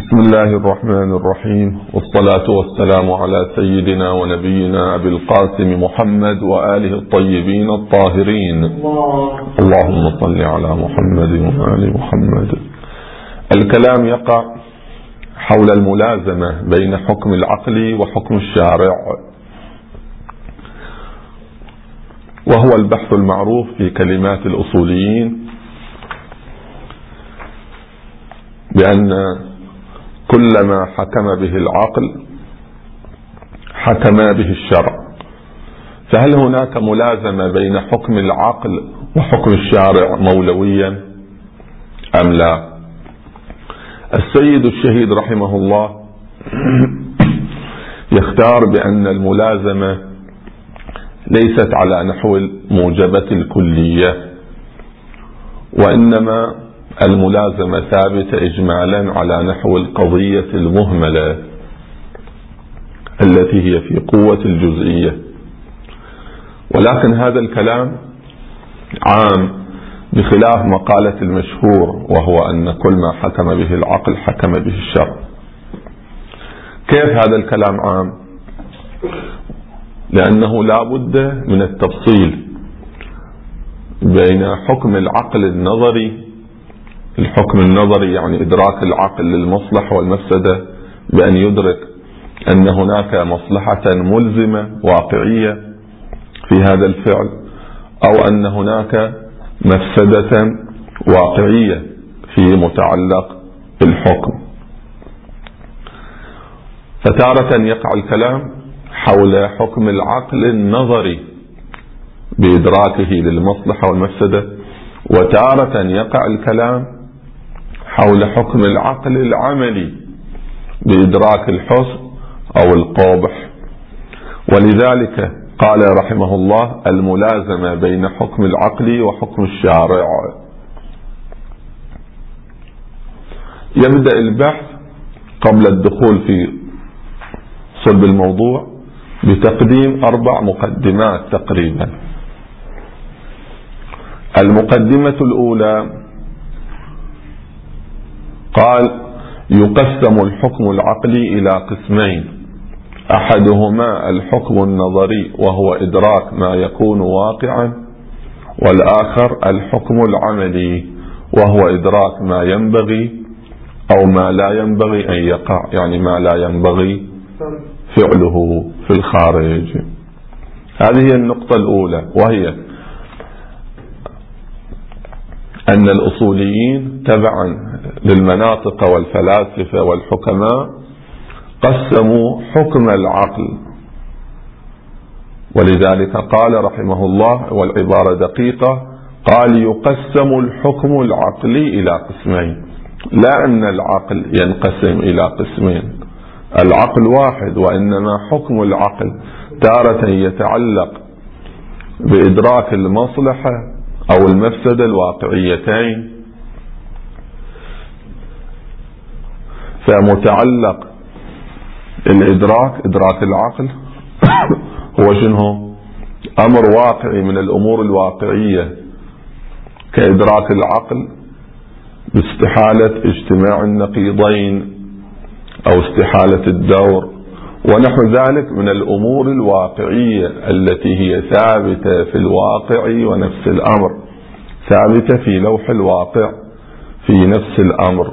بسم الله الرحمن الرحيم، والصلاة والسلام على سيدنا ونبينا أبي القاسم محمد وآله الطيبين الطاهرين. اللهم صل على محمد وآل محمد. الكلام يقع حول الملازمة بين حكم العقل وحكم الشارع، وهو البحث المعروف في كلمات الأصوليين بأن كل ما حكم به العقل حكم به الشرع. فهل هناك ملازمة بين حكم العقل وحكم الشارع مولويا أم لا؟ السيد الشهيد رحمه الله يختار بأن الملازمة ليست على نحو الموجبة الكلية، وإنما الملازمة ثابتة إجمالا على نحو القضية المهملة التي هي في قوة الجزئية. ولكن هذا الكلام عام بخلاف مقالة المشهور، وهو أن كل ما حكم به العقل حكم به الشرع. كيف هذا الكلام عام؟ لأنه لا بد من التفصيل بين حكم العقل النظري. الحكم النظري يعني إدراك العقل للمصلحة والمفسدة، بأن يدرك أن هناك مصلحة ملزمة واقعية في هذا الفعل، أو أن هناك مفسدة واقعية في متعلق بالحكم. فتارة يقع الكلام حول حكم العقل النظري بإدراكه للمصلحة والمفسدة، وتارة يقع الكلام حول حكم العقل العملي بإدراك الحسن أو القبح. ولذلك قال رحمه الله الملازمة بين حكم العقل وحكم الشارع. يبدأ البحث قبل الدخول في صلب الموضوع بتقديم 4 مقدمات تقريبا. المقدمة الأولى قال: يقسم الحكم العقلي إلى قسمين: أحدهما الحكم النظري وهو إدراك ما يكون واقعا، والآخر الحكم العملي وهو إدراك ما ينبغي أو ما لا ينبغي أن يقع، يعني ما لا ينبغي فعله في الخارج. هذه هي النقطة الأولى، وهي أن الأصوليين تبعا للمناطق والفلاسفة والحكماء قسموا حكم العقل، ولذلك قال رحمه الله، والعبارة دقيقة، قال: يقسم الحكم العقلي إلى قسمين. لا أن العقل ينقسم إلى قسمين، العقل واحد، وإنما حكم العقل تارة يتعلق بإدراك المصلحة أو المفسدة الواقعيتين، فمتعلق إدراك العقل هو شنو؟ أمر واقعي من الأمور الواقعية، كإدراك العقل باستحالة اجتماع النقيضين أو استحالة الدور ونحو ذلك من الأمور الواقعية التي هي ثابتة في الواقع، ونفس الأمر ثابتة في لوح الواقع في نفس الأمر،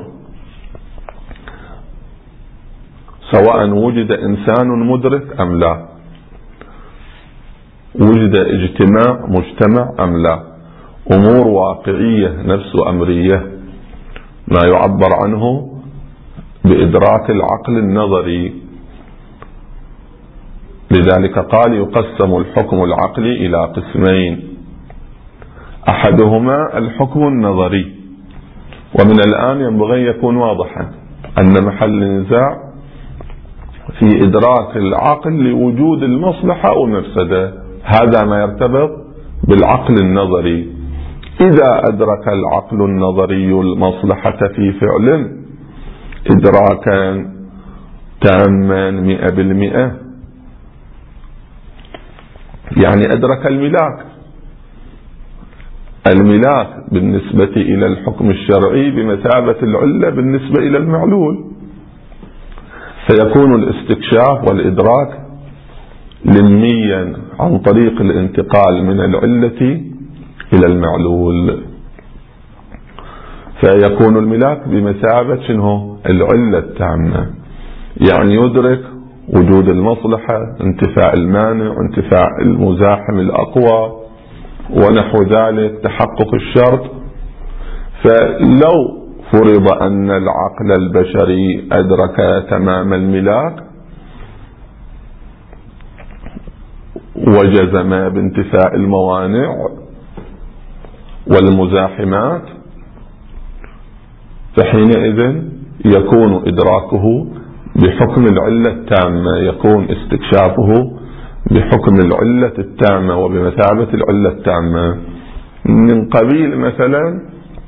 سواء وجد إنسان مدرك أم لا، وجد مجتمع أم لا، أمور واقعية نفس أمرية، ما يعبر عنه بإدراك العقل النظري. لذلك قال: يقسم الحكم العقلي إلى قسمين: أحدهما الحكم النظري. ومن الآن ينبغي يكون واضحا أن محل النزاع في إدراك العقل لوجود المصلحة أو المفسدة، هذا ما يرتبط بالعقل النظري. إذا أدرك العقل النظري المصلحة في فعل إدراكا تاما 100%، يعني أدرك الملاك بالنسبة إلى الحكم الشرعي بمثابة العلة بالنسبة إلى المعلول، فيكون الاستكشاف والإدراك لميا عن طريق الانتقال من العلة إلى المعلول، فيكون الملاك بمثابة شنو؟ العلة التامة، يعني يدرك وجود المصلحة، انتفاء المانع، انتفاء المزاحم الأقوى ونحو ذلك، تحقق الشرط. فلو فرض أن العقل البشري أدرك تمام الملاك وجزم بانتفاء الموانع والمزاحمات، فحينئذ يكون إدراكه بحكم العلة التامة، يكون استكشافه بحكم العلة التامة وبمثابة العلة التامة، من قبيل مثلا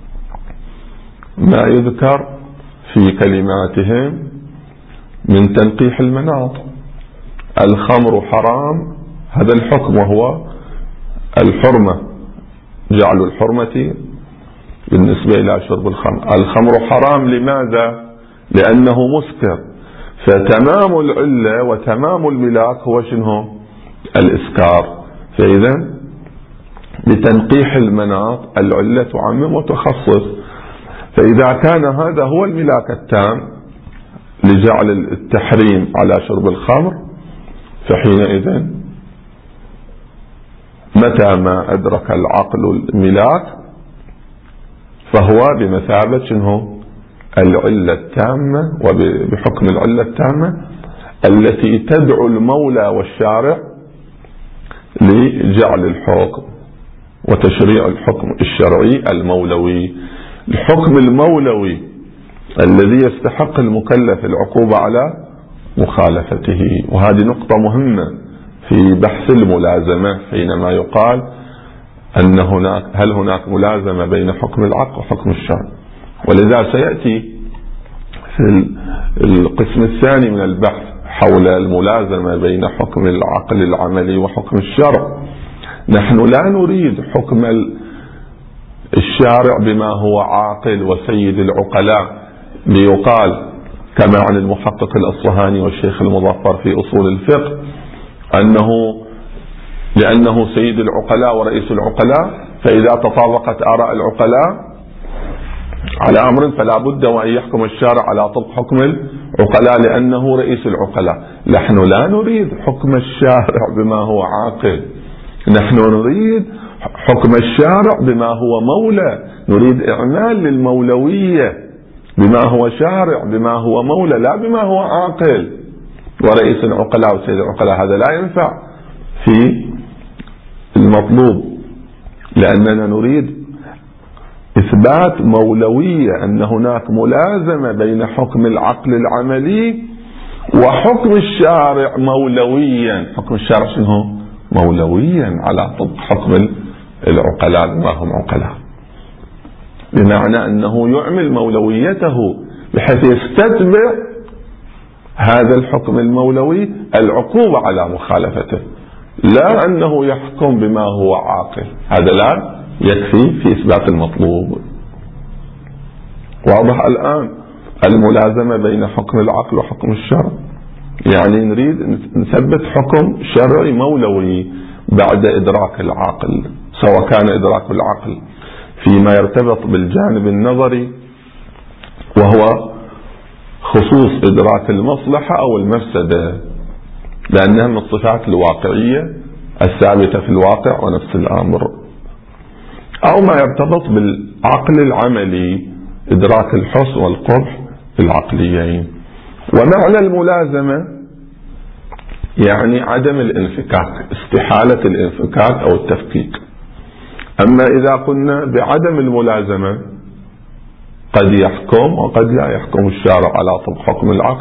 ما يذكر في كلماتهم من تنقيح المناط. الخمر حرام، هذا الحكم وهو الحرمة، جعل الحرمة بالنسبة إلى شرب الخمر. الخمر حرام لماذا؟ لأنه مسكر، فتمام العلة وتمام الملاك هو شنو؟ الإسكار. فإذا بتنقيح المناط العلة تعمم وتخصص. فإذا كان هذا هو الملاك التام لجعل التحريم على شرب الخمر، فحينئذ متى ما أدرك العقل الملاك فهو بمثابة شنو؟ العلة التامة، وبحكم العلة التامة التي تدعو المولى والشارع لجعل الحكم وتشريع الحكم الشرعي المولوي. الحكم المولوي الذي يستحق المكلف العقوبة على مخالفته. وهذه نقطة مهمة في بحث الملازمة، حينما يقال أن هل هناك ملازمة بين حكم العقل وحكم الشرع. ولذا سيأتي في القسم الثاني من البحث حول الملازمة بين حكم العقل العملي وحكم الشرع. نحن لا نريد حكم الشارع بما هو عاقل وسيد العقلاء، ليقال كما عن المحقق الأصفهاني والشيخ المظفر في أصول الفقه لأنه سيد العقلاء ورئيس العقلاء، فإذا تطابقت آراء العقلاء على أمر فلا بد وأن يحكم الشارع على طبق حكم العقلاء لأنه رئيس العقلاء. نحن لا نريد حكم الشارع بما هو عاقل، نحن نريد حكم الشارع بما هو مولى، نريد إعمال للمولوية بما هو شارع، بما هو مولى، لا بما هو عاقل ورئيس العقلاء وسيد العقلاء. هذا لا ينفع في المطلوب، لأننا نريد إثبات مولوية، أن هناك ملازمة بين حكم العقل العملي وحكم الشارع مولويا. حكم الشارع شنو؟ مولويا على طبق حكم العقلاء بما هم عقلاء، بمعنى أنه يعمل مولويته بحيث يستتبع هذا الحكم المولوي العقوبة على مخالفته، لا أنه يحكم بما هو عاقل. هذا لا يكفي في إثبات المطلوب. واضح الآن الملازمة بين حكم العقل وحكم الشرع؟ يعني نريد نثبت حكم شرعي مولوي بعد إدراك العقل، سواء كان إدراك العقل فيما يرتبط بالجانب النظري وهو خصوص إدراك المصلحة أو المفسدة، لأنها من الصفات الواقعية الثابتة في الواقع ونفس الأمر، أو ما يرتبط بالعقل العملي إدراك الحسن والقبح العقليين. ومعنى الملازمة يعني عدم الانفكاك، استحالة الانفكاك أو التفكيك. أما إذا قلنا بعدم الملازمة قد يحكم وقد لا يحكم الشارع على طبق حكم العقل،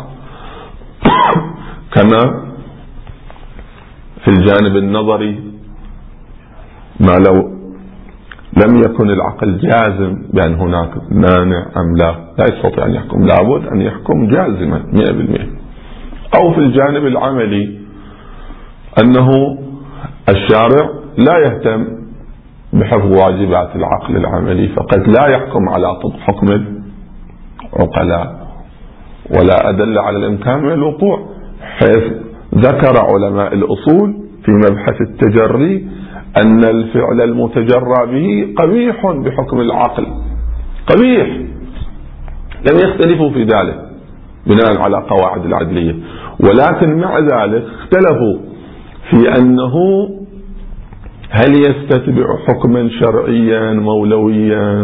كما في الجانب النظري ما لو لم يكن العقل جازم بأن هناك مانع أم لا يستطيع أن يحكم، لابد أن يحكم جازما 100%. أو في الجانب العملي أنه الشارع لا يهتم بحفظ واجبات العقل العملي، فقد لا يحكم على طبق حكم العقلاء. ولا أدل على الإمكان من الوقوع، حيث ذكر علماء الأصول في مبحث التجري أن الفعل المتجرى به قبيح بحكم العقل، قبيح، لم يختلفوا في ذلك بناء على قواعد العدلية، ولكن مع ذلك اختلفوا في أنه هل يستتبع حكما شرعيا مولويا.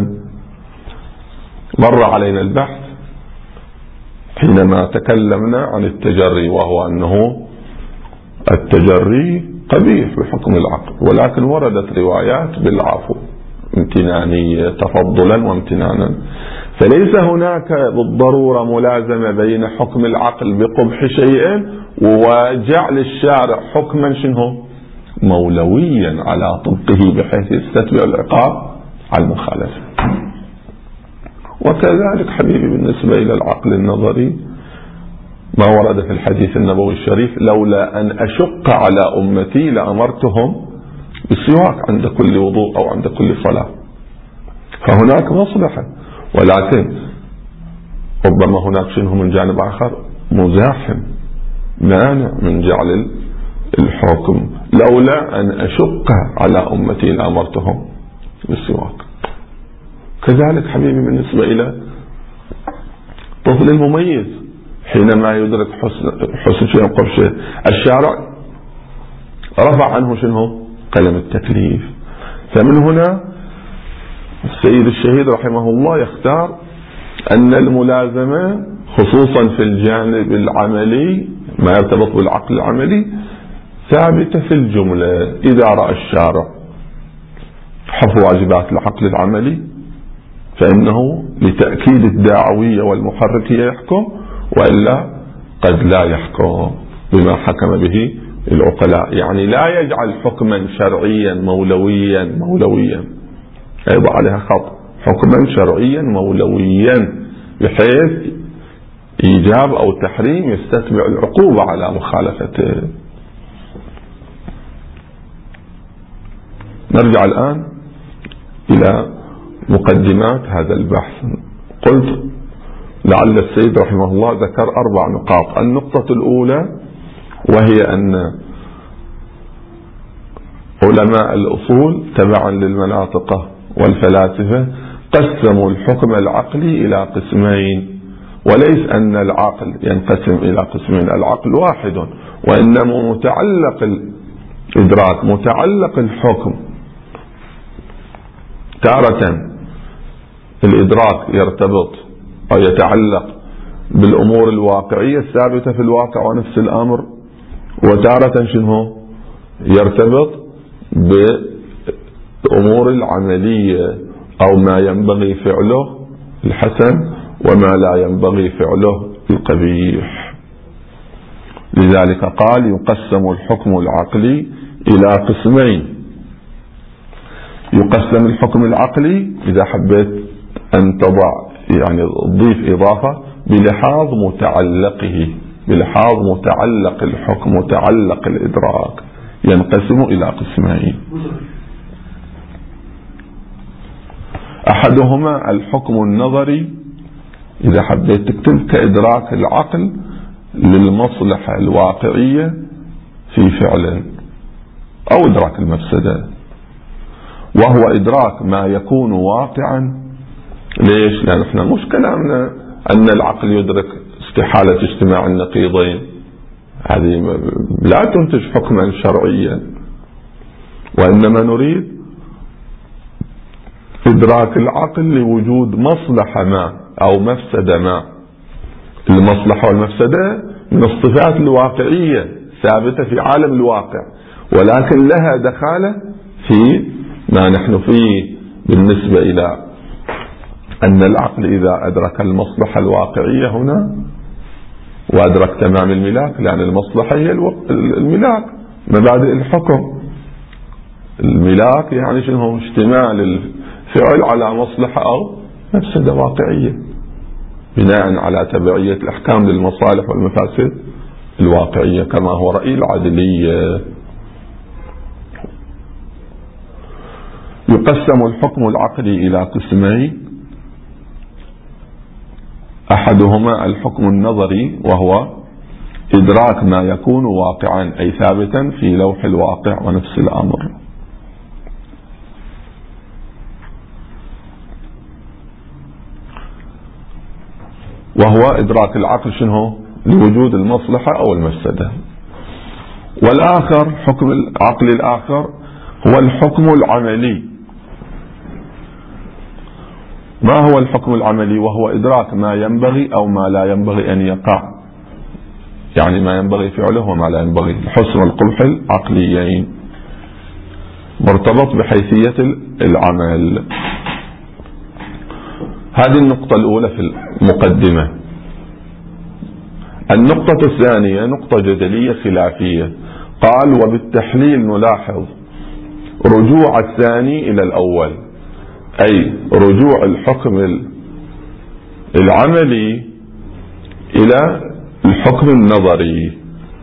مر علينا البحث حينما تكلمنا عن التجري، وهو أنه التجري قبيح بحكم العقل، ولكن وردت روايات بالعفو امتنانية تفضلا وامتنانا، فليس هناك بالضرورة ملازمة بين حكم العقل بقبح شيء وجعل الشارع حكما شنو مولويا على طبقه بحيث يستتبع العقاب على المخالفة. وكذلك حبيبي بالنسبة إلى العقل النظري ما ورد في الحديث النبوي الشريف: لولا أن أشق على أمتي لأمرتهم بالسواك عند كل وضوء أو عند كل صلاة. فهناك مصلحة، ولكن ربما هناك شنو من جانب آخر مزاحم مانع من جعل الحكم لولا أن أشق على أمتي لأمرتهم بالسواك. كذلك حبيبي بالنسبة إلى الطفل المميز حينما يدرك حسن شيء وقبح شيء، الشارع رفع عنه شنو قلم التكليف. فمن هنا السيد الشهيد رحمه الله يختار أن الملازمة خصوصا في الجانب العملي ما يرتبط بالعقل العملي ثابتة في الجملة. إذا رأى الشارع حفظ واجبات العقل العملي فإنه لتأكيد الدعوية والمحركية يحكم، وإلا قد لا يحكم بما حكم به العقلاء. يعني لا يجعل حكما شرعيا مولويا يضع عليها خط، حكما شرعيا مولويا بحيث إيجاب أو تحريم يستتبع العقوبة على مخالفته. نرجع الآن إلى مقدمات هذا البحث. قلت لعل السيد رحمه الله ذكر 4 نقاط. النقطة الأولى وهي أن علماء الأصول تبعا للمناطق والفلاسفة قسموا الحكم العقلي إلى قسمين، وليس أن العقل ينقسم إلى قسمين، العقل واحد، وإنما متعلق الإدراك متعلق الحكم. تارة الإدراك يرتبط أو يتعلق بالأمور الواقعية الثابتة في الواقع ونفس الأمر، وتارة شنو يرتبط بالأمور العملية أو ما ينبغي فعله الحسن وما لا ينبغي فعله القبيح. لذلك قال يقسم الحكم العقلي إلى قسمين. يقسم الحكم العقلي إذا حبيت أن تضع يعني تضيف إضافة بلحاظ متعلقه، بلحاظ متعلق الحكم متعلق الإدراك، ينقسم إلى قسمين. أحدهما الحكم النظري إذا حبيت تكتب كإدراك العقل للمصلحة الواقعية في فعل أو إدراك المفسدة، وهو إدراك ما يكون واقعا. ليش؟ لأن احنا مش كلامنا أن العقل يدرك استحالة اجتماع النقيضين، هذه لا تنتج حكما شرعيا، وإنما نريد إدراك العقل لوجود مصلحة ما أو مفسدة ما. المصلحة والمفسدة من الصفات الواقعية ثابتة في عالم الواقع، ولكن لها دخالة في ما نحن فيه بالنسبة إلى أن العقل إذا أدرك المصلحة الواقعية هنا وأدرك تمام الملاك، لأن المصلحة هي الملاك، مبادئ الحكم. الملاك يعني شنو؟ اشتمال الفعل على مصلحة أو مفسدة واقعية بناء على تبعية الأحكام للمصالح والمفاسد الواقعية كما هو رأي العدلية. يقسم الحكم العقلي إلى قسمين. أحدهما الحكم النظري وهو إدراك ما يكون واقعا أي ثابتا في لوح الواقع ونفس الأمر. وهو إدراك العقل شنو؟ لوجود المصلحة أو المفسدة. والآخر حكم العقل الآخر هو الحكم العملي. ما هو الحكم العملي؟ وهو إدراك ما ينبغي أو ما لا ينبغي أن يقع، يعني ما ينبغي فعله وما لا ينبغي. الحسن والقبح العقليين مرتبط بحيثية العمل. هذه النقطة الأولى في المقدمة. النقطة الثانية نقطة جدلية خلافية. قال وبالتحليل نلاحظ رجوع الثاني إلى الأول، أي رجوع الحكم العملي إلى الحكم النظري.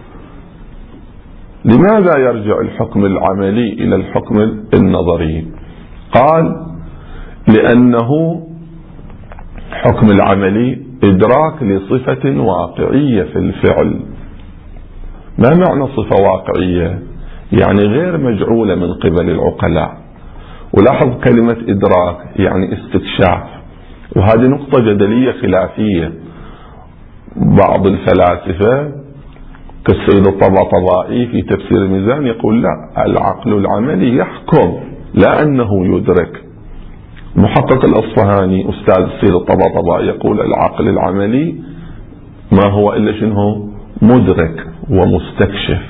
لماذا يرجع الحكم العملي إلى الحكم النظري؟ قال لأنه حكم العملي إدراك لصفة واقعية في الفعل. ما معنى صفة واقعية؟ يعني غير مجعولة من قبل العقلاء. ولاحظ كلمة إدراك يعني استكشاف، وهذه نقطة جدلية خلافية. بعض الفلاسفة كالسيد الطباطبائي في تفسير الميزان يقول لا، العقل العملي يحكم لا أنه يدرك. محقق الأصفهاني أستاذ السيد الطباطبائي يقول العقل العملي ما هو إلا شنو؟ مدرك ومستكشف.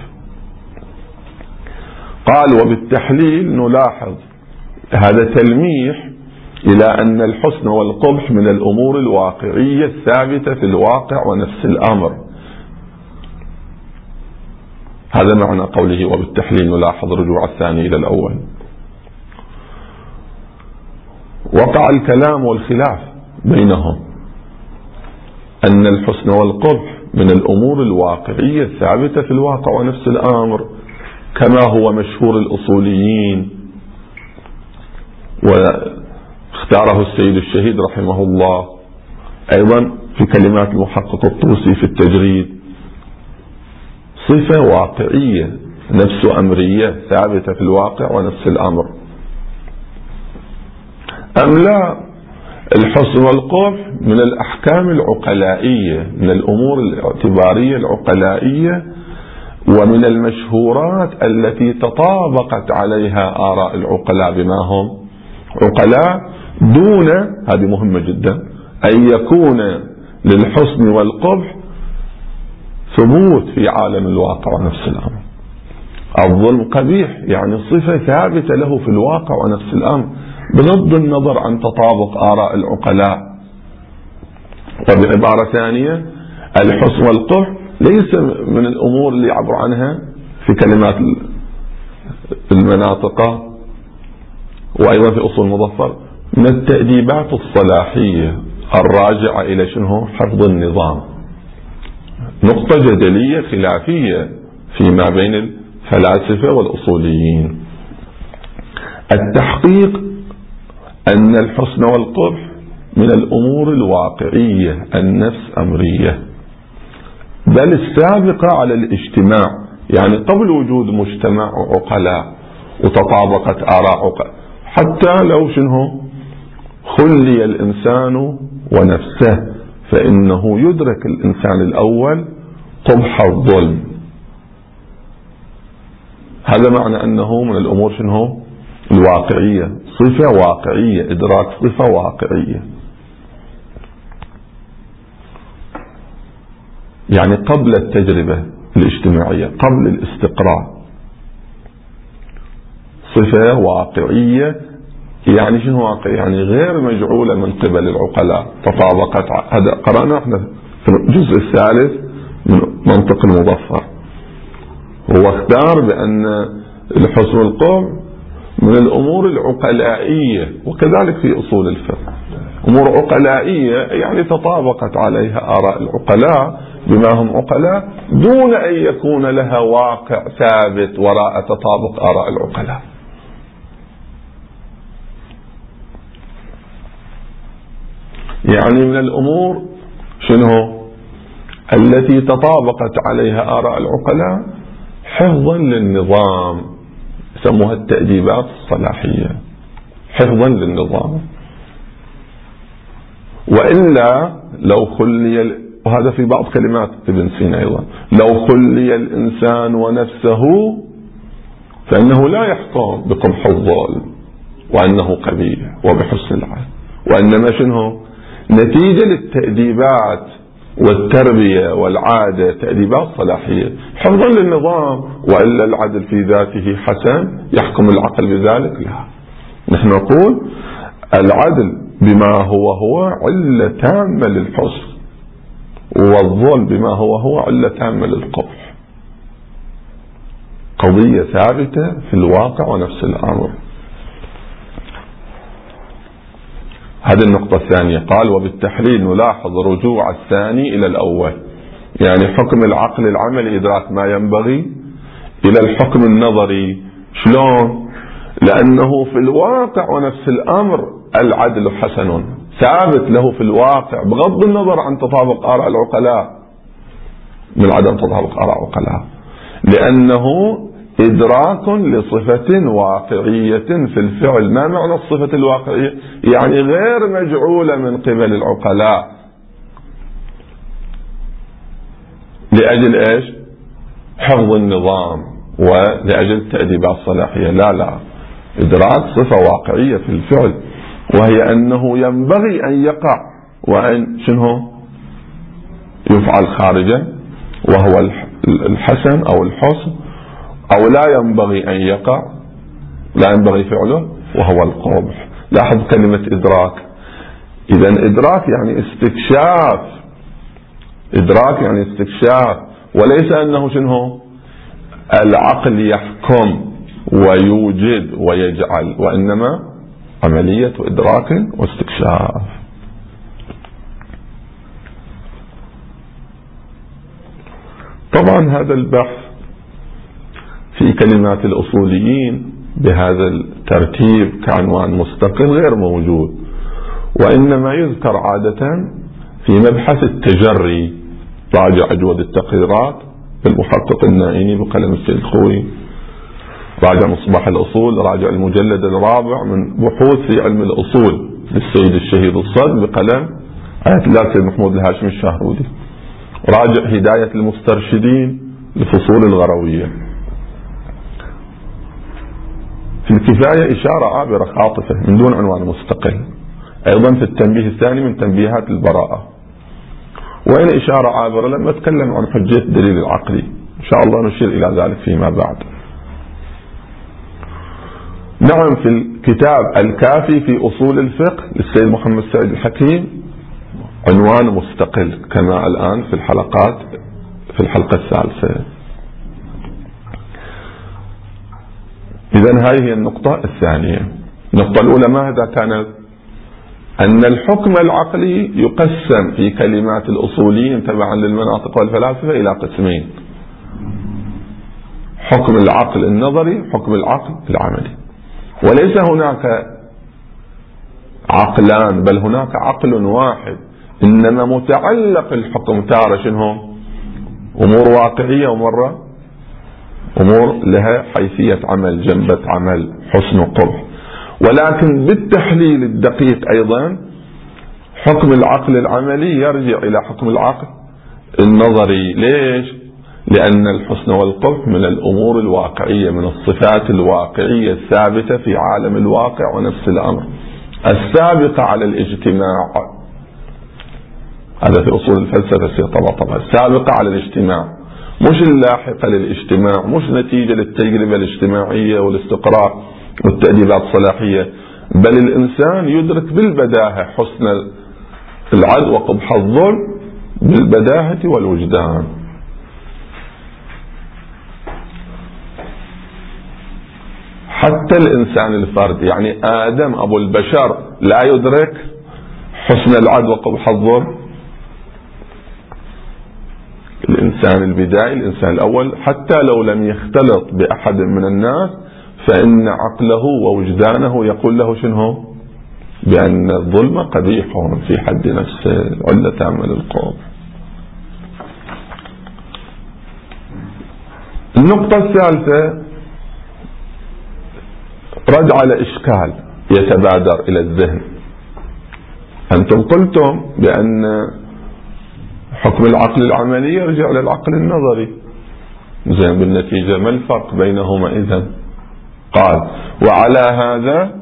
قال وبالتحليل نلاحظ، هذا تلميح إلى أن الحسن والقبح من الأمور الواقعية الثابتة في الواقع ونفس الأمر. هذا معنى قوله وبالتحليل نلاحظ رجوع الثاني إلى الأول. وقع الكلام والخلاف بينهم أن الحسن والقبح من الأمور الواقعية الثابتة في الواقع ونفس الأمر، كما هو مشهور الأصوليين، واختاره السيد الشهيد رحمه الله أيضا في كلمات المحقق الطوسي في التجريد. صفة واقعية نفس أمرية ثابتة في الواقع ونفس الأمر. أم لا، الحسن والقبح من الأحكام العقلائية، من الأمور الاعتبارية العقلائية، ومن المشهورات التي تطابقت عليها آراء العقلاء بما هم عقلاء، دون، هذه مهمة جدا، أن يكون للحسن والقبح ثبوت في عالم الواقع ونفس الأمر. الظلم قبيح، يعني صفة ثابتة له في الواقع ونفس الأمر، بغض النظر عن تطابق آراء العقلاء. وبعبارة ثانية الحسن والقبح ليس من الأمور اللي يعبر عنها في كلمات المناطق وأيضا في أصول المظفر من التأديبات الصلاحية الراجعة إلى شنو؟ حفظ النظام. نقطة جدلية خلافية فيما بين الفلاسفة والأصوليين. التحقيق أن الحسن والقبح من الأمور الواقعية النفس أمرية، بل السابقة على الاجتماع، يعني قبل وجود مجتمع عقلاء وتطابقت آراء عقلاء، حتى لو شنو خلي الإنسان ونفسه فإنه يدرك الإنسان الأول قبح الظلم. هذا معنى أنه من الأمور شنو الواقعية، صفة واقعية، إدراك صفة واقعية، يعني قبل التجربة الاجتماعية، قبل الاستقراء، صفة واقعية. يعني شنو واقع؟ يعني غير مجعولة من قبل العقلاء، تطابقت. هذا قرأنا احنا في الجزء الثالث من منطق المظفر. هو اختار بأن الحسن والقبح من الأمور العقلائية، وكذلك في أصول الفقه أمور عقلائية، يعني تطابقت عليها آراء العقلاء بما هم عقلاء، دون أن يكون لها واقع ثابت وراء تطابق آراء العقلاء. يعني من الأمور شنو التي تطابقت عليها آراء العقلاء حفظا للنظام، يسموها التأديبات الصلاحية، حفظا للنظام. وإلا لو خلي، وهذا في بعض كلمات ابن سينا أيضا، لو خلي الإنسان ونفسه فإنه لا يحكم بقبح الظلم وأنه قبيح وبحسن العدل، وإنما شنو نتيجة للتأديبات والتربية والعادة، تأديبات صلاحية حفظا للنظام. وإلا العدل في ذاته حسن يحكم العقل بذلك؟ لا، نحن نقول العدل بما هو علة تامة للحسن، والظلم بما هو علة تامة للقبح، قضية ثابتة في الواقع ونفس الأمر. هذه النقطة الثانية. قال وبالتحليل نلاحظ رجوع الثاني إلى الأول، يعني حكم العقل العملي إدراك ما ينبغي إلى الحكم النظري. شلون؟ لأنه في الواقع ونفس الأمر العدل حسن ثابت له في الواقع بغض النظر عن تطابق آراء العقلاء من عدم تطابق آراء العقلاء، لأنه إدراك لصفة واقعية في الفعل. ما معنى الصفة الواقعية؟ يعني غير مجعولة من قبل العقلاء لأجل إيش؟ حفظ النظام ولأجل تأديبات صلاحية. لا، إدراك صفة واقعية في الفعل، وهي أنه ينبغي أن يقع وأن شنو يفعل خارجا وهو الحسن أو الحسن، أو لا ينبغي أن يقع، لا ينبغي فعله وهو القبح. لاحظ كلمة إدراك. إذن إدراك يعني استكشاف، إدراك يعني استكشاف، وليس أنه شنو العقل يحكم ويوجد ويجعل، وإنما عملية إدراك واستكشاف. طبعا هذا البحث في كلمات الأصوليين بهذا الترتيب كعنوان مستقل غير موجود، وإنما يذكر عادة في مبحث التجري. راجع أجود التقريرات بالمحقق النائيني بقلم السيد الخوي، راجع مصباح الأصول، راجع المجلد الرابع من بحوث في علم الأصول للسيد الشهيد الصدر بقلم آية الله السيد محمود الهاشمي الشهرودي، راجع هداية المسترشدين لفصول الغروية. في الكفاية إشارة عابرة خاطفة من دون عنوان مستقل، أيضا في التنبيه الثاني من تنبيهات البراءة. وين إشارة عابرة؟ لما أتكلم عن حجية الدليل العقلي إن شاء الله نشير إلى ذلك فيما بعد. نعم، في الكتاب الكافي في أصول الفقه للسيد محمد سعيد الحكيم عنوان مستقل كما الآن في الحلقات، في الحلقة الثالثة. إذن هذه هي النقطة الثانية. النقطة الأولى ماذا كانت؟ أن الحكم العقلي يقسم في كلمات الأصوليين تبعا للمناطق والفلاسفة إلى قسمين: حكم العقل النظري، حكم العقل العملي. وليس هناك عقلان، بل هناك عقل واحد، إنما متعلق الحكم تارة شنو أمور واقعية ومرة أمور لها حيثية عمل، جنبة عمل، حسن وقبح. ولكن بالتحليل الدقيق أيضا حكم العقل العملي يرجع إلى حكم العقل النظري. ليش؟ لأن الحسن والقبح من الأمور الواقعية، من الصفات الواقعية الثابتة في عالم الواقع ونفس الأمر، السابقة على الاجتماع. هذا في أصول الفلسفة طبعا السابقة على الاجتماع، مش اللاحقة للاجتماع، مش نتيجة للتجربة الاجتماعية والاستقراء والتأديبات الصلاحية، بل الإنسان يدرك بالبداهة حسن العدل وقبح الظلم بالبداهة والوجدان. حتى الإنسان الفرد، يعني آدم أبو البشر، لا يدرك حسن العدل وقبح الظلم. الإنسان البدائي، الإنسان الأول، حتى لو لم يختلط بأحد من الناس فإن عقله ووجدانه يقول له شنو بأن الظلم قبيح في حد نفسه، علة تامة للقبح. النقطة الثالثة رد على إشكال يتبادر إلى الذهن. أنتم قلتم بأن حكم العقل العملي يرجع إلى العقل النظري، زين، بالنتيجة ما الفرق بينهما إذن؟ قال وعلى هذا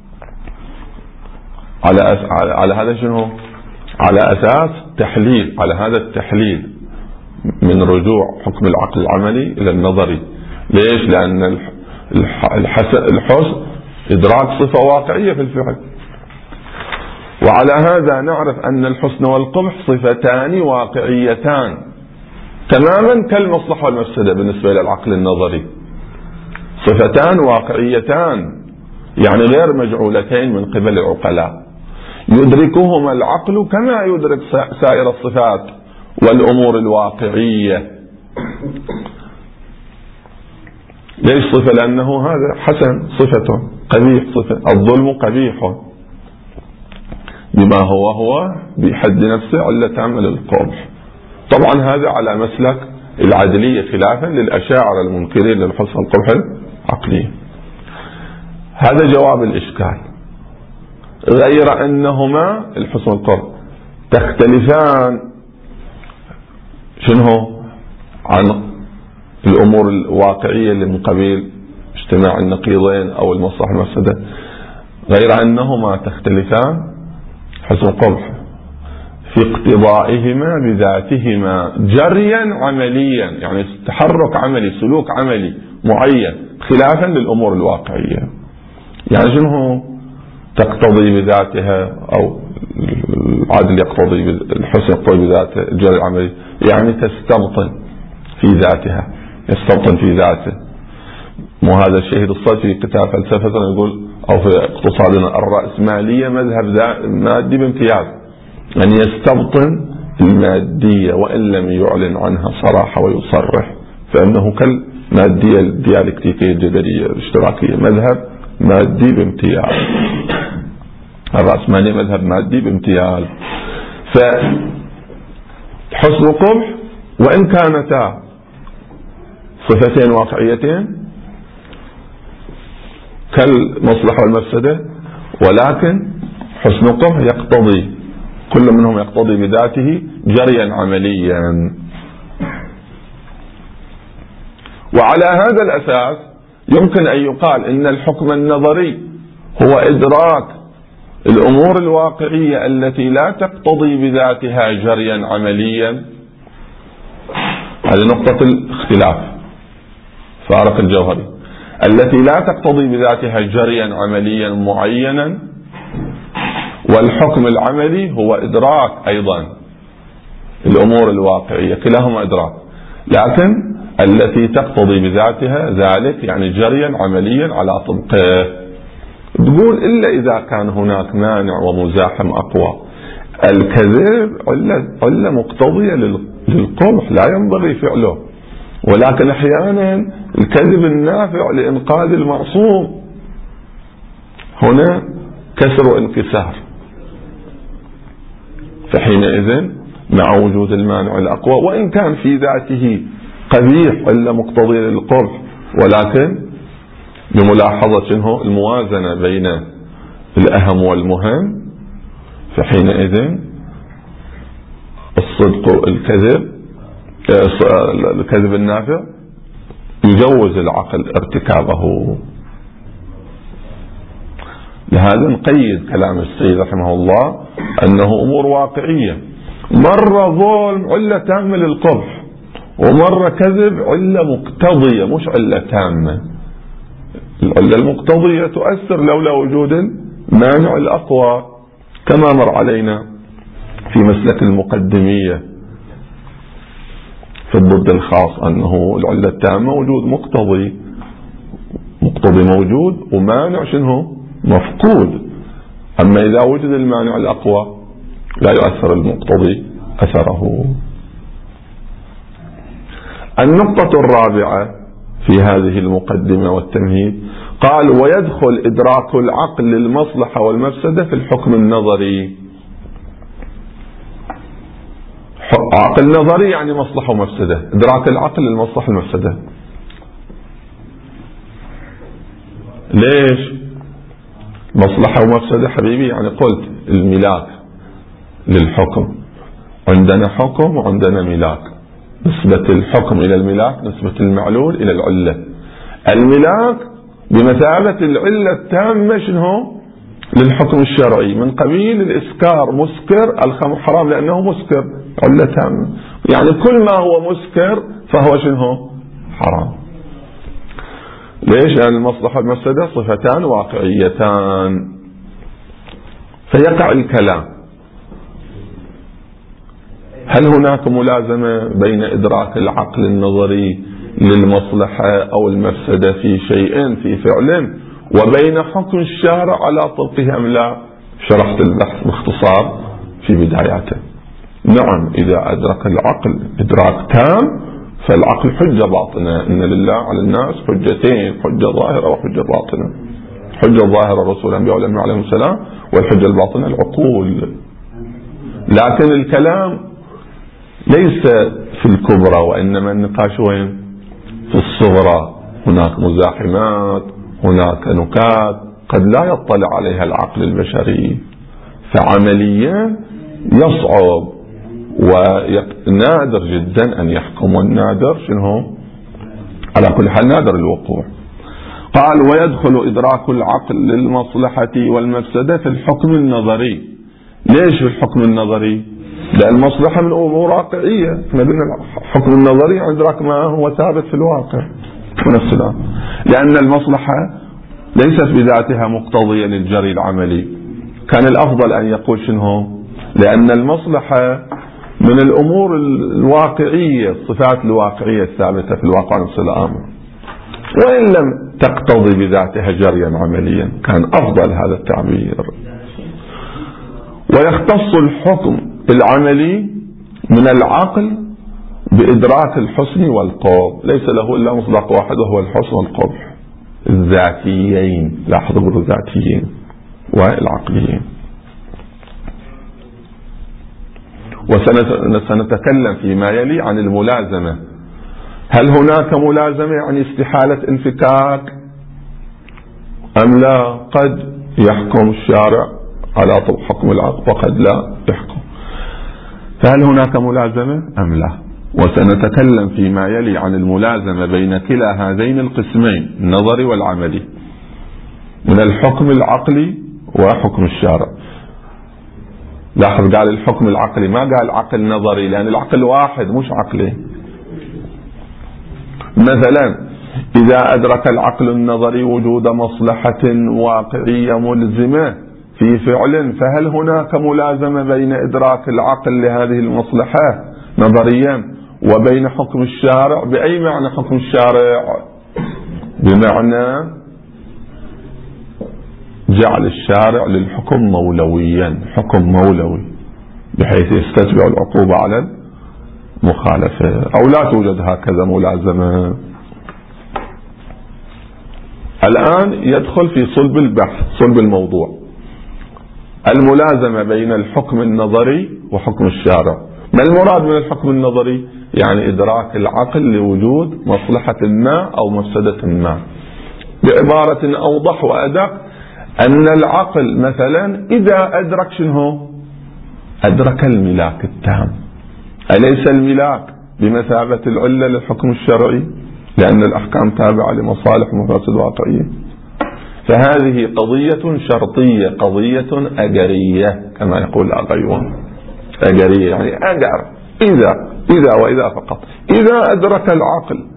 على هذا شنو؟ على أساس تحليل، على هذا التحليل من رجوع حكم العقل العملي إلى النظري. ليش؟ لأن الحسن إدراك صفة واقعية في الفعل، وعلى هذا نعرف أن الحسن والقبح صفتان واقعيتان تماما كالمصلحة والمفسدة بالنسبة إلى العقل النظري، صفتان واقعيتان يعني غير مجعولتين من قبل العقلاء، يدركهما العقل كما يدرك سائر الصفات والأمور الواقعية. ليش صفة؟ لأنه هذا حسن صفة، قبيح صفة، الظلم قبيح بما هو بحد نفسه علة تامة للقبح. طبعا هذا على مسلك العدلية خلافا للأشاعرة المنكرين للحسن والقبح العقلي. هذا جواب الإشكال، غير أنهما الحسن والقبح تختلفان شنو عن الأمور الواقعية اللي من قبيل اجتماع النقيضين أو المصلحة المفسدة، غير أنهما تختلفان حسن القبح في اقتضائهما بذاتهما جريا عمليا، يعني تحرك عملي، سلوك عملي معين، خلافا للأمور الواقعية. يعني شنو تقتضي بذاتها، أو العدل يقتضي، الحسن يقتضي بذاته، الجري العملي يعني تستبطن في ذاتها، يستبطن في ذاته. وهذا الشهيد الصدفي في كتاب فلسفة يقول، أو في اقتصادنا، الرأسمالية مذهب مادي بامتياز، أن يستبطن المادية وإن لم يعلن عنها صراحة ويصرح، فإنه كالمادية الديالكتيكية الجدلية الاشتراكية، مذهب مادي بامتياز. الرأسمالية مذهب مادي بامتياز. فحسن وقبح وإن كانتا صفتين واقعيتين كالمصلحة والمفسدة، ولكن حسن وقبح يقتضي، كل منهم يقتضي بذاته جريا عمليا. وعلى هذا الأساس يمكن أن يقال إن الحكم النظري هو إدراك الأمور الواقعية التي لا تقتضي بذاتها جريا عمليا. هذه نقطة الاختلاف، فارق الجوهري، التي لا تقتضي بذاتها جريا عمليا معينا. والحكم العملي هو إدراك أيضا الأمور الواقعية، كلاهما إدراك، لكن التي تقتضي بذاتها ذلك يعني جريا عمليا على طبقه. تقول إلا إذا كان هناك مانع ومزاحم أقوى. الكذب علة مقتضية للقبح لا ينبغي فعله، ولكن أحيانا الكذب النافع لإنقاذ المعصوم، هنا كسر وانكسار، فحينئذ مع وجود المانع الأقوى وإن كان في ذاته قبيح إلا مقتضي للقبح، ولكن بملاحظة شنو الموازنة بين الأهم والمهم، فحينئذ الصدق الكذب النافع يجوز العقل ارتكابه. لهذا نقيد كلام السيد رحمه الله أنه أمور واقعية، مرة ظلم علة تامة للقبح، ومرة كذب علة مقتضية مش علة تامة. العلة المقتضية تؤثر لولا وجود المانع الأقوى، كما مر علينا في مسلك المقدمية في الضد الخاص أنه العلة التامة وجود مقتضي موجود ومانع شنو مفقود. أما إذا وجد المانع الأقوى لا يؤثر المقتضي أثره. النقطة الرابعة في هذه المقدمة والتمهيد. قال ويدخل إدراك العقل للمصلحة والمفسدة في الحكم النظري. عقل نظري يعني مصلحة ومفسدة، إدراك العقل للمصلحة والمفسدة. ليش مصلحة ومفسدة حبيبي؟ يعني قلت الملاك للحكم، عندنا حكم وعندنا ملاك، نسبة الحكم إلى الملاك نسبة المعلول إلى العلة. الملاك بمثابة العلة التامة شنو للحكم الشرعي، من قبيل الإسكار، مسكر، الخمر حرام لأنه مسكر، علة تامة، يعني كل ما هو مسكر فهو شنو حرام. ليش؟ لأن المصلحة والمفسدة صفتان واقعيتان. فيقع الكلام هل هناك ملازمة بين إدراك العقل النظري للمصلحة أو المفسدة في شيء في فعل وبين حكم الشارع على طبقه أم لا؟ شرحت البحث باختصار في بداياته. نعم، إذا أدرك العقل إدراك تام فالعقل حجة باطنة. إن لله على الناس حجتين، حجة ظاهرة وحجة باطنة. حجة ظاهرة الرسول الأنبياء والأنبياء عليهم السلام، والحجة الباطنة العقول. لكن الكلام ليس في الكبرى، وإنما النقاش وين؟ في الصغرى. هناك مزاحمات، هناك نكات قد لا يطلع عليها العقل البشري، فعمليا يصعب ونادر جدا أن يحكم، والنادر شنو؟ على كل حال نادر الوقوع. قال ويدخل إدراك العقل للمصلحة والمفسدة في الحكم النظري. ليش في الحكم النظري؟ لأن المصلحة من أمور واقعية، الحكم النظري إدراك ما هو ثابت في الواقع ونفس الآن. لأن المصلحة ليست بذاتها مقتضية للجري العملي. كان الأفضل أن يقول شنو؟ لأن المصلحة من الأمور الواقعية، الصفات الواقعية الثابتة في الواقع نفس الأمر، وإن لم تقتضي بذاتها جريا عمليا. كان أفضل هذا التعبير. ويختص الحكم العملي من العقل بإدراك الحسن والقبح، ليس له إلا مصداق واحد وهو الحسن والقبح الذاتيين. لاحظوا الذاتيين والعقليين. وسنتكلم فيما يلي عن الملازمة. هل هناك ملازمة يعني استحالة انفكاك أم لا؟ قد يحكم الشارع على طب حكم العقل وقد لا يحكم. فهل هناك ملازمة أم لا؟ وسنتكلم فيما يلي عن الملازمة بين كلا هذين القسمين، النظري والعملي، من الحكم العقلي وحكم الشارع. لاحظ قال الحكم العقلي، ما قال عقل نظري، لأن العقل واحد مش عقلين. مثلا إذا أدرك العقل النظري وجود مصلحة واقعية ملزمة في فعل، فهل هناك ملازمة بين إدراك العقل لهذه المصلحة نظريا وبين حكم الشارع؟ بأي معنى حكم الشارع؟ بمعنى جعل الشارع للحكم مولويا، حكم مولوي بحيث يستتبع العقوبة على المخالفة، أو لا توجد هكذا ملازمة. الآن يدخل في صلب البحث، صلب الموضوع، الملازمة بين الحكم النظري وحكم الشارع. ما المراد من الحكم النظري؟ يعني إدراك العقل لوجود مصلحة ما أو مفسدة ما. بعبارة أوضح وأدق، أن العقل مثلا إذا أدرك شنو؟ أدرك الملاك التام. أليس الملاك بمثابة العلة للحكم الشرعي؟ لأن الأحكام تابعة لمصالح ومفاسد واقعية. فهذه قضية شرطية، قضية أجرية كما يقول أغيوان. أجرية يعني أجر، إذا وإذا فقط. إذا أدرك العقل،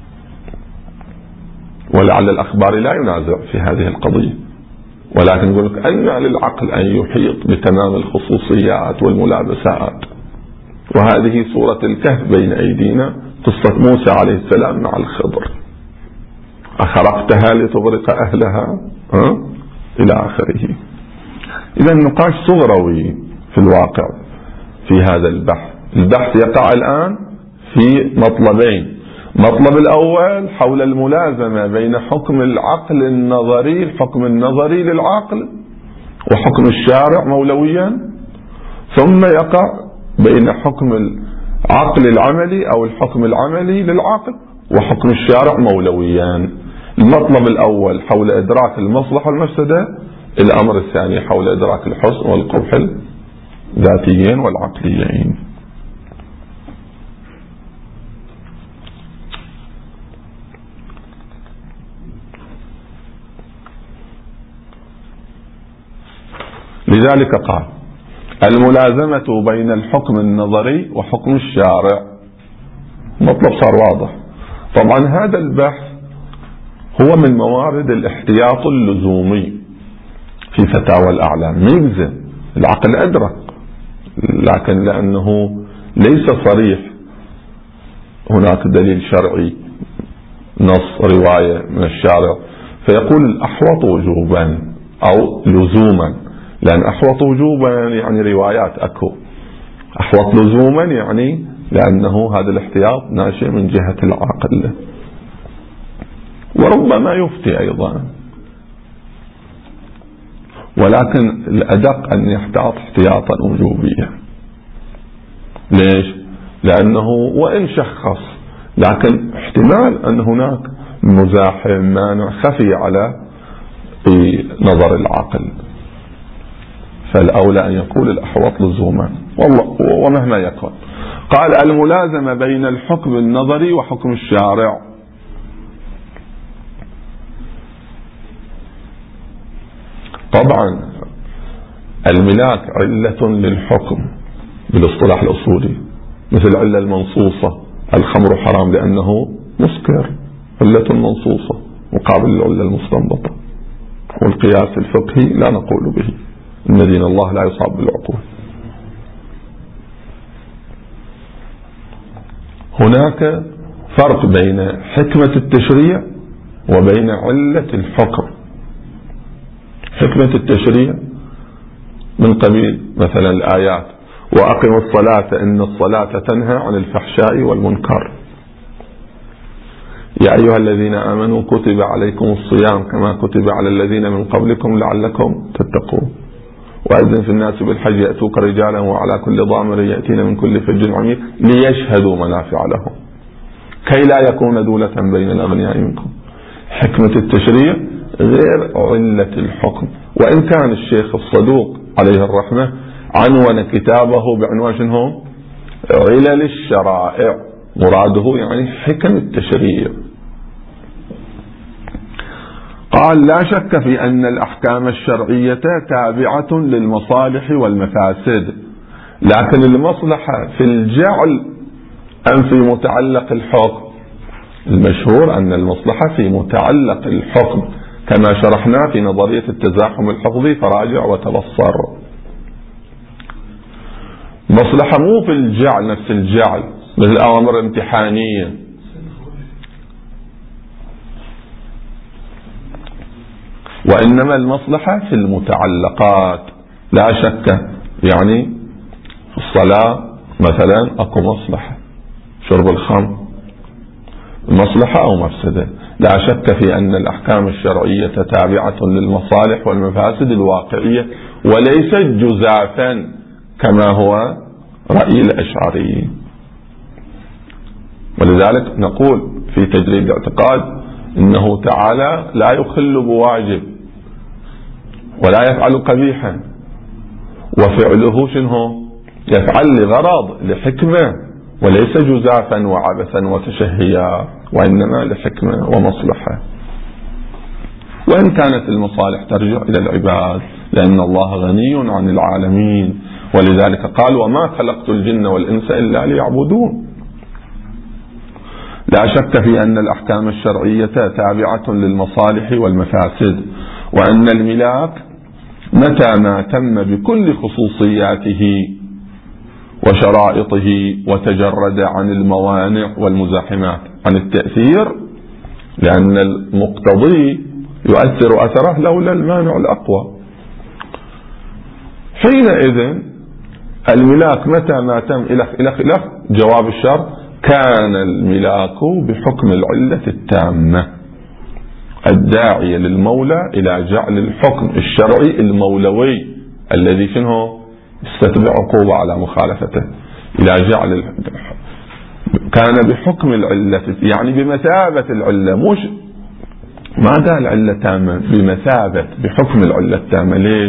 ولعل الأخبار لا ينازع في هذه القضية، ولكن يقول لك أن للعقل أن يحيط بتمام الخصوصيات والملابسات. وهذه سورة الكهف بين أيدينا، قصة موسى عليه السلام مع الخضر، أخرقتها لتغرق أهلها إلى آخره. إذا النقاش صغروي في الواقع في هذا البحث. البحث يقع الآن في مطلبين: المطلب الأول حول الملازمة بين حكم العقل النظري، الحكم النظري للعقل، وحكم الشارع مولويا، ثم يقع بين حكم العقل العملي أو الحكم العملي للعقل وحكم الشارع مولويا. المطلب الأول حول إدراك المصلحة والمفسدة، الأمر الثاني حول إدراك الحسن والقبح الذاتيين والعقليين. لذلك قال الملازمة بين الحكم النظري وحكم الشارع. مطلب صار واضح. طبعا هذا البحث هو من موارد الاحتياط اللزومي في فتاوى الأعلام، ميزة العقل أدرك، لكن لأنه ليس صريح هناك دليل شرعي نص رواية من الشارع، فيقول الأحوط وجوبا أو لزوما، لأن أحوط وجوبا يعني روايات أكو، أحوط لزوما يعني لأنه هذا الاحتياط ناشئ من جهة العقل، وربما يفتي أيضا، ولكن الأدق أن يحتاط احتياطا وجوبيا. ليش؟ لأنه وإن شخص لكن احتمال أن هناك مزاحم مانع خفي على نظر العقل، فالأولى أن يقول الأحوط لزوما ومهما يكون. قال الملازمة بين الحكم النظري وحكم الشارع. طبعا الملاك علة للحكم بالاصطلاح الأصولي، مثل العلة المنصوصة، الخمر حرام لأنه مسكر، علة منصوصة مقابل العلة المستنبطة. والقياس الفقهي لا نقول به، إن دين الله لا يصاب بالعقول. هناك فرق بين حكمة التشريع وبين علة الحكم. حكمة التشريع من قبيل مثلا الآيات وأقم الصلاة إن الصلاة تنهى عن الفحشاء والمنكر، يا أيها الذين آمنوا كتب عليكم الصيام كما كتب على الذين من قبلكم لعلكم تتقون، وأذن في الناس بالحج يأتوك رجالا وعلى كل ضامر يأتين من كل فج عميق ليشهدوا منافع لهم كي لا يكون دولة بين الأغنياء منكم. حكمة التشريع غير علة الحكم، وإن كان الشيخ الصدوق عليه الرحمة عنوان كتابه بعنوان شنو؟ علل الشرائع، مراده يعني حكم التشريع. قال لا شك في أن الأحكام الشرعية تابعة للمصالح والمفاسد، لكن المصلحة في الجعل أم في متعلق الحكم؟ المشهور أن المصلحة في متعلق الحكم، كما شرحنا في نظرية التزاحم الحفظي، فراجع وتبصر. مصلحة مو في الجعل نفس الجعل مثل أوامر امتحانية، وإنما المصلحة في المتعلقات. لا شك يعني في الصلاة مثلا أكو مصلحة، شرب الخمر مصلحة أو مفسدة. لا شك في أن الأحكام الشرعية تابعة للمصالح والمفاسد الواقعية وليست جزافا كما هو رأي الأشعري. ولذلك نقول في تجريد الاعتقاد إنه تعالى لا يخل بواجب ولا يفعل قبيحا، وفعله شنو؟ يفعل لغرض لحكمة، وليس جزافا وعبثا وتشهيا، وإنما لحكمة ومصلحة. وإن كانت المصالح ترجع إلى العباد، لأن الله غني عن العالمين، ولذلك قال وما خلقت الجن والإنس إلا ليعبدون. لا شك في أن الأحكام الشرعية تابعة للمصالح والمفاسد، وأن الملاك متى ما تم بكل خصوصياته وشرائطه وتجرد عن الموانع والمزاحمات عن التأثير، لأن المقتضي يؤثر أثره لولا المانع الأقوى، حينئذ الملاك متى ما تم إلى جواب الشرط كان الملاك بحكم العلة التامة الداعية للمولى إلى جعل الحكم الشرعي المولوي الذي شنو يستتبع عقوبة على مخالفته، إلى جعل كان بحكم العلة، يعني بمثابة العلة، مش ما قال علة تامة، بمثابة بحكم العلة التامة. ليش؟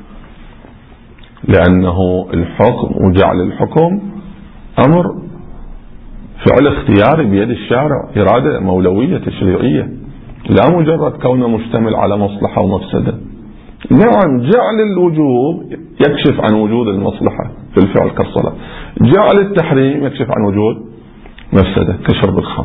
لأنه الحكم وجعل الحكم أمر فعل اختياري بيد الشارع، إرادة مولوية تشريعية، لا مجرد كونه مشتمل على مصلحة ومفسدة. نعم جعل الوجوب يكشف عن وجود المصلحة في الفعل كالصلاة، جعل التحريم يكشف عن وجود مفسدة كشرب الخمر،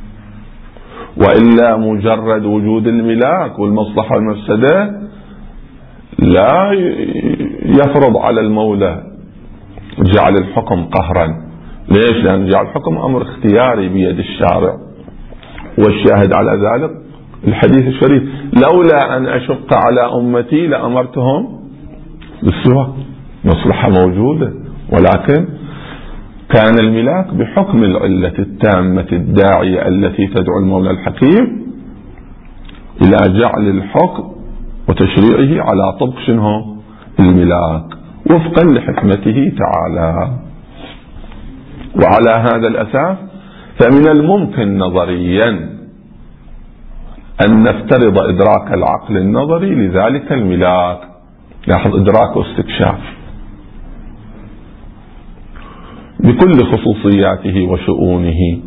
وإلا مجرد وجود الملاك والمصلحة والمفسدة لا يفرض على المولى جعل الحكم قهرا. ليش؟ لأن جعل الحكم أمر اختياري بيد الشارع، والشاهد على ذلك الحديث الشريف: لولا أن أشق على أمتي لأمرتهم بالسواك. مصلحة موجودة، ولكن كان الملاك بحكم العلة التامة الداعية التي تدعو المولى الحكيم إلى جعل الحكم وتشريعه على طبق شنو الملاك وفقا لحكمته تعالى. وعلى هذا الأساس فمن الممكن نظريا أن نفترض إدراك العقل النظري لذلك الملاك، لاحظ إدراك واستكشاف بكل خصوصياته وشؤونه.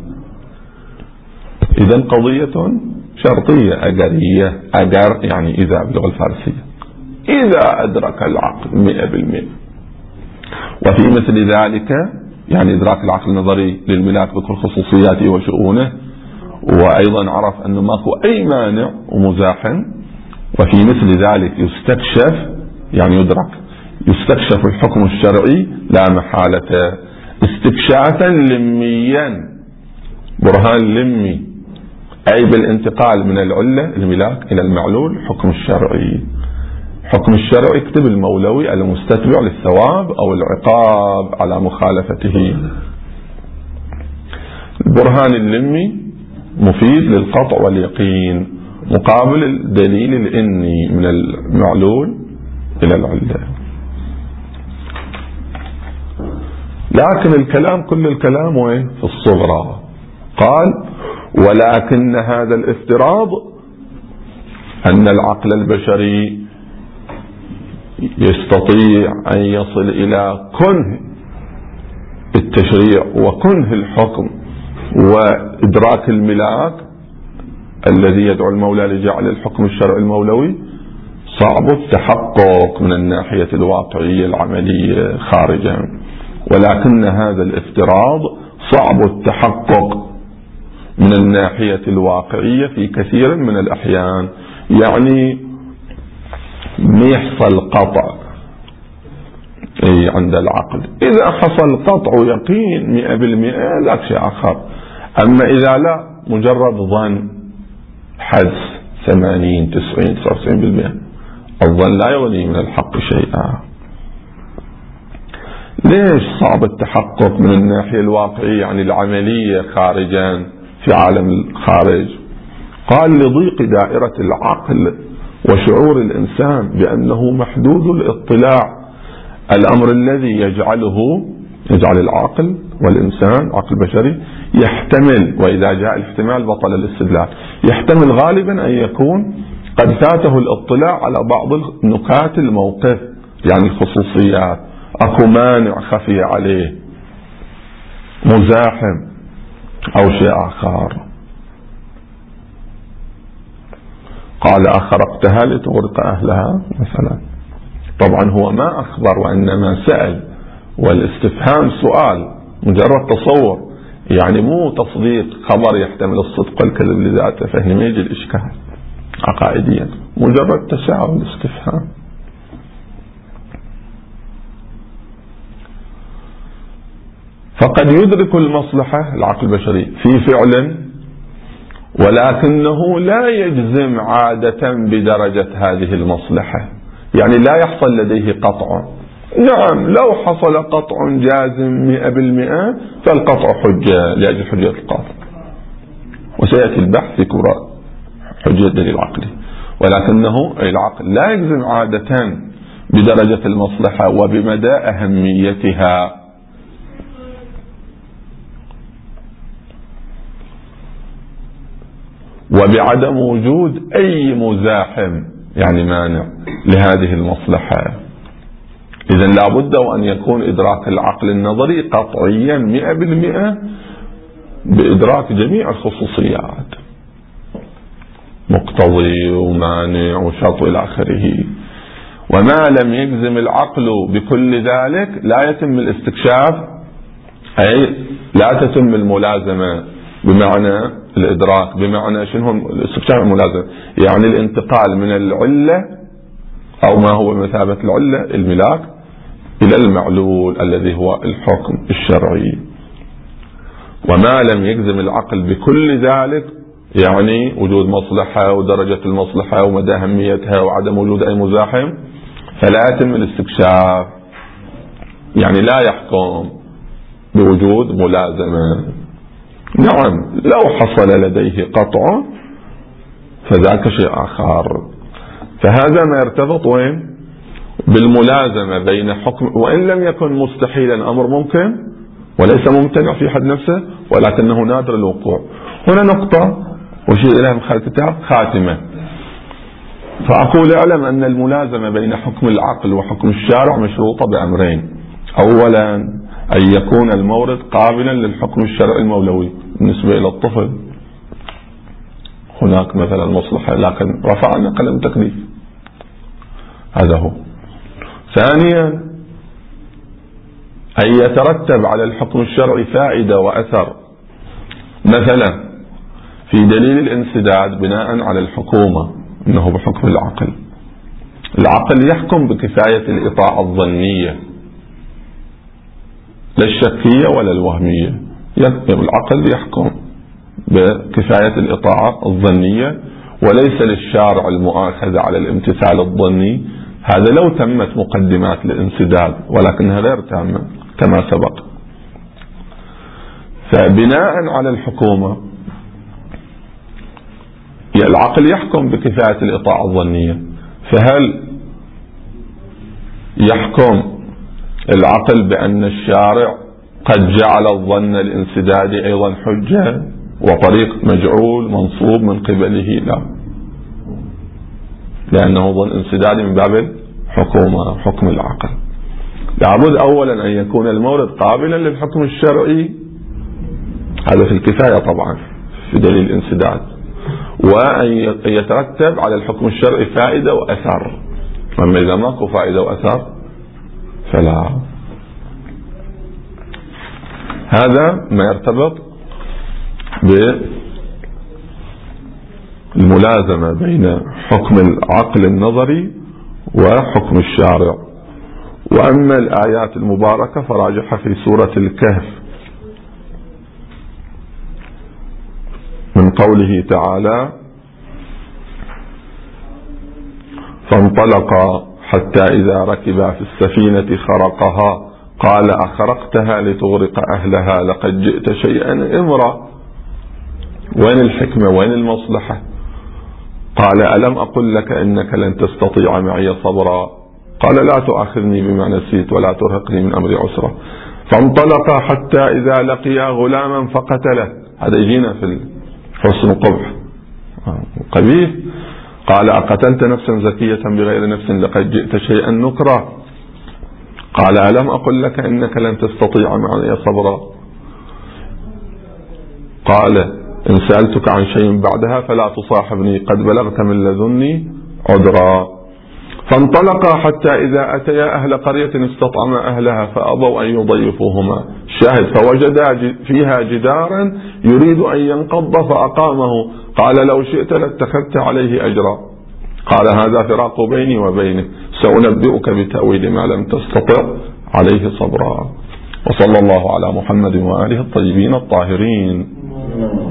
إذن قضية شرطية أجرية، أجر يعني إذا باللغة الفارسية، إذا أدرك العقل 100%. وفي مثل ذلك يعني إدراك العقل النظري للملاك بكل خصوصياته وشؤونه، وأيضا عرف أنه ماكو أي مانع ومزاحم. وفي مثل ذلك يستكشف يعني يدرك، يستكشف الحكم الشرعي لا محالة استكشافا لميا، برهان لمي، أي بالانتقال من العلة الملاك إلى المعلول الحكم الشرعي. حكم الشرعي يكتب المولوي المستتبع للثواب أو العقاب على مخالفته. البرهان اللمي مفيد للقطع واليقين مقابل الدليل الإني من المعلول إلى العلة. لكن الكلام كل الكلام وين؟ في الصغرى. قال: ولكن هذا الافتراض أن العقل البشري يستطيع أن يصل إلى كنه التشريع وكنه الحكم وإدراك الملاك الذي يدعو المولى لجعل الحكم الشرعي المولوي صعب التحقق من الناحية الواقعية العملية خارجا. ولكن هذا الافتراض صعب التحقق من الناحية الواقعية في كثير من الأحيان، يعني ما يحصل قطع عند العقل. إذا حصل قطع يقين 100% لا شيء آخر. أما إذا لا، مجرد ظن حدس 80 90 99%، الظن لا يغني من الحق شيئا. ليش صعب التحقق من الناحية الواقعية يعني العملية خارجا في عالم الخارج؟ قال: لضيق دائرة العقل وشعور الإنسان بأنه محدود الاطلاع، الأمر الذي يجعل العقل والإنسان عقل بشري يحتمل، وإذا جاء الاحتمال بطل الاستدلال، يحتمل غالبا أن يكون قد فاته الاطلاع على بعض النكات الموقف، يعني الخصوصيات، أكو مانع خفي عليه، مزاحم أو شيء آخر. قال: أخرقتها لتغرق أهلها مثلا. طبعا هو ما أخبر وإنما سأل، والاستفهام سؤال، مجرد تصور، يعني مو تصديق خبر يحتمل الصدق والكذب لذاته، فهنا يجي الإشكال عقائديا، مجرد تساؤل استفهام. فقد يدرك المصلحة العقل البشري في فعل، ولكنه لا يجزم عادة بدرجة هذه المصلحة، يعني لا يحصل لديه قطع نعم، لو حصل قطع جازم 100% فالقطع حجة لأجل حجة القاطع، وسيأتي البحث في كبرى حجة الدليل العقلي، ولكنه العقل لا يجزم عادة بدرجة المصلحة وبمدى أهميتها. وبعدم وجود أي مزاحم يعني مانع لهذه المصلحة. إذن لابد وأن يكون إدراك العقل النظري قطعيا 100% بإدراك جميع الخصوصيات، مقتضي ومانع وشرط إلى آخره. وما لم يجزم العقل بكل ذلك لا يتم الاستكشاف، أي لا تتم الملازمة بمعنى الإدراك. بمعنى شنو الاستكشاف؟ الملازمة يعني الانتقال من العلة أو ما هو مثابة العلة الملاك إلى المعلول الذي هو الحكم الشرعي. وما لم يجزم العقل بكل ذلك يعني وجود مصلحة ودرجة المصلحة ومدى أهميتها وعدم وجود أي مزاحم فلا يتم الاستكشاف، يعني لا يحكم بوجود ملازمة. نعم، لو حصل لديه قطع فذاك شيء آخر. فهذا ما يرتبط وين؟ بالملازمة بين حكم، وإن لم يكن مستحيلا أمر ممكن وليس ممتنع في حد نفسه ولكنه نادر الوقوع. هنا نقطة وشيء إليها من خلال الكتاب خاتمة. فأقول اعلم أن الملازمة بين حكم العقل وحكم الشارع مشروطة بأمرين. أولا أن يكون المورد قابلا للحكم الشرعي المولوي. بالنسبة إلى الطفل هناك مثلا مصلحة لكن رفعنا قلم تكليف، هذا هو. ثانيا أن يترتب على الحكم الشرعي فائدة وأثر، مثلا في دليل الانسداد بناء على الحكومة إنه بحكم العقل. العقل يحكم بكفاية الإطاعة الظنية لا الشكية ولا الوهمية. العقل يحكم بكفاية الإطاعة الظنية وليس للشارع المؤاخذة على الامتثال الظني. هذا لو تمت مقدمات الانسداد ولكنها غير تامة كما سبق. فبناء على الحكومة العقل يحكم بكفاية الإطاعة الظنية. فهل يحكم العقل بأن الشارع قد جعل الظن الانسدادي أيضا حجة وطريق مجعول منصوب من قبله؟ لا، لأنه ظن انسدادي من باب الحكومة حكم العقل. لابد أولا أن يكون المورد قابلا للحكم الشرعي، هذا في الكفاية طبعا في دليل الانسداد، وأن يترتب على الحكم الشرعي فائدة وأثر. أما إذا ماكو فائدة وأثر فلا. هذا ما يرتبط بالملازمة بين حكم العقل النظري وحكم الشارع. وأما الآيات المباركة فراجعها في سورة الكهف من قوله تعالى: فانطلقا حتى إذا ركبا في السفينة خرقها قال أخرقتها لتغرق أهلها لقد جئت شيئا إمرا. وين الحكمة وين المصلحة؟ قال ألم أقل لك إنك لن تستطيع معي صبرا قال لا تؤاخذني بما نسيت ولا ترهقني من أمري عسرا. فانطلقا حتى إذا لقيا غلاما فقتله. هذا يجينا في حسن قبح قبيح. قال أقتلت نفسا زكية بغير نفس لقد جئت شيئا نكرا. قال ألم أقل لك إنك لن تستطيع معي صبرا. قال إن سألتك عن شيء بعدها فلا تصاحبني قد بلغت من لدني عذرا. فانطلقا حتى إذا أتيا أهل قرية استطعما أهلها فأبوا أن يضيفوهما. شاهد: فوجدا فيها جدارا يريد أن ينقض فأقامه قال لو شئت لاتخذت عليه أجرا. قال هذا فراق بيني وبينك سأنبئك بتأويل ما لم تستطع عليه صبرا. وصلى الله على محمد وآله الطيبين الطاهرين.